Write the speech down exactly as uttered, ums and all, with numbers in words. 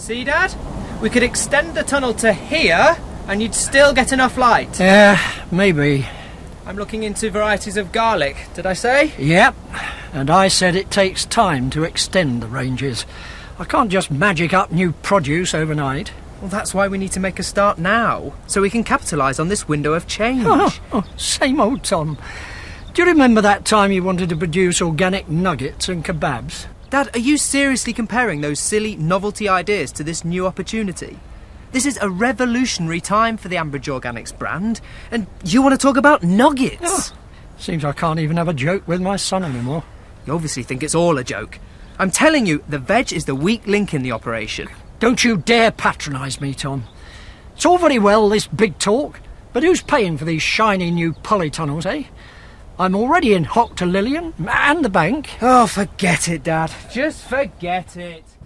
See, Dad? We could extend the tunnel to here and you'd still get enough light. Yeah, maybe. I'm looking into varieties of garlic, did I say? Yep, and I said it takes time to extend the ranges. I can't just magic up new produce overnight. Well, that's why we need to make a start now, so we can capitalise on this window of change. Oh, oh, same old Tom. Do you remember that time you wanted to produce organic nuggets and kebabs? Dad, are you seriously comparing those silly novelty ideas to this new opportunity? This is a revolutionary time for the Ambridge Organics brand, and you want to talk about nuggets? Oh, seems I can't even have a joke with my son anymore. You obviously think it's all a joke. I'm telling you, the veg is the weak link in the operation. Don't you dare patronise me, Tom. It's all very well, this big talk, but who's paying for these shiny new polytunnels, eh? I'm already in hock to Lillian and the bank. Oh, forget it, Dad. Just forget it.